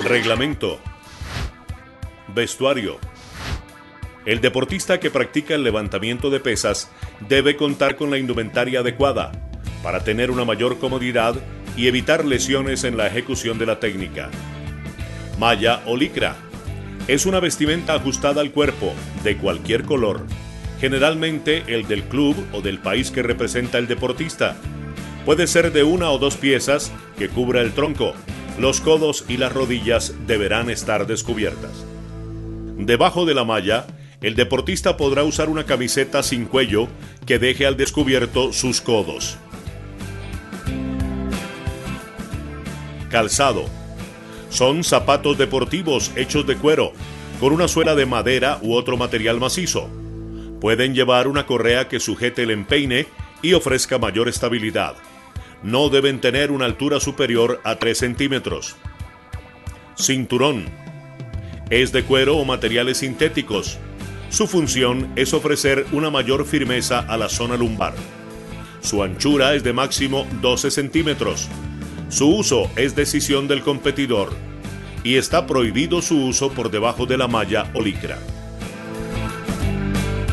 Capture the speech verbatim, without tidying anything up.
Reglamento. Vestuario. El deportista que practica el levantamiento de pesas debe contar con la indumentaria adecuada para tener una mayor comodidad y evitar lesiones en la ejecución de la técnica. Malla o licra. Es una vestimenta ajustada al cuerpo, de cualquier color, generalmente el del club o del país que representa el deportista. Puede ser de una o dos piezas que cubra el tronco. Los codos y las rodillas deberán estar descubiertas. Debajo de la malla, el deportista podrá usar una camiseta sin cuello que deje al descubierto sus codos. Calzado. Son zapatos deportivos hechos de cuero, con una suela de madera u otro material macizo. Pueden llevar una correa que sujete el empeine y ofrezca mayor estabilidad. No deben tener una altura superior a tres centímetros. Cinturón. Es de cuero o materiales sintéticos. Su función es ofrecer una mayor firmeza a la zona lumbar. Su anchura es de máximo doce centímetros. Su uso es decisión del competidor y está prohibido su uso por debajo de la malla o licra.